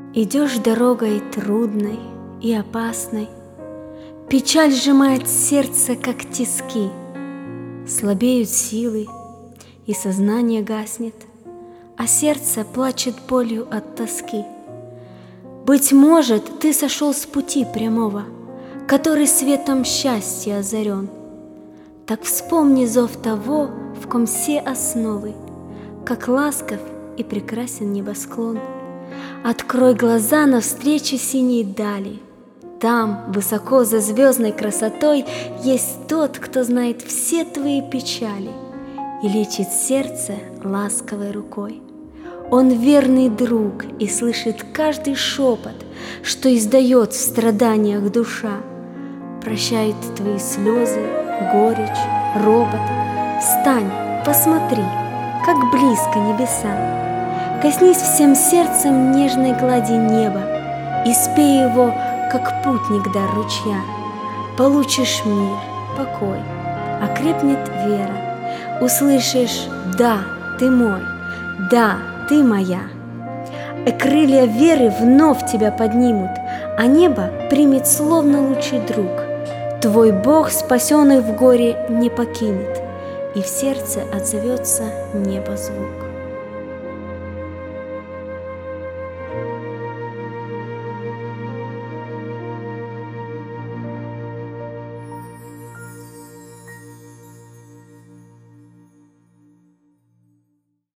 Идешь дорогой трудной и опасной, печаль сжимает сердце, как тиски, слабеют силы, и сознание гаснет, а сердце плачет болью от тоски. Быть может, ты сошел с пути прямого, который светом счастья озарен. Так вспомни зов того, в ком все основы, как ласков и прекрасен небосклон. Открой глаза навстречу синей дали. Там, высоко за звездной красотой, есть тот, кто знает все твои печали и лечит сердце ласковой рукой. Он верный друг и слышит каждый шепот, что издает в страданиях душа. Прощает твои слезы, горечь, ропот. Встань, посмотри, как близко небеса. Коснись всем сердцем нежной глади неба и спей его, как путник дар ручья. Получишь мир, покой, окрепнет вера. Услышишь: да, ты мой, да, ты моя. И крылья веры вновь тебя поднимут, а небо примет словно лучший друг. Твой Бог спасенных в горе не покинет, и в сердце отзовется небо звук.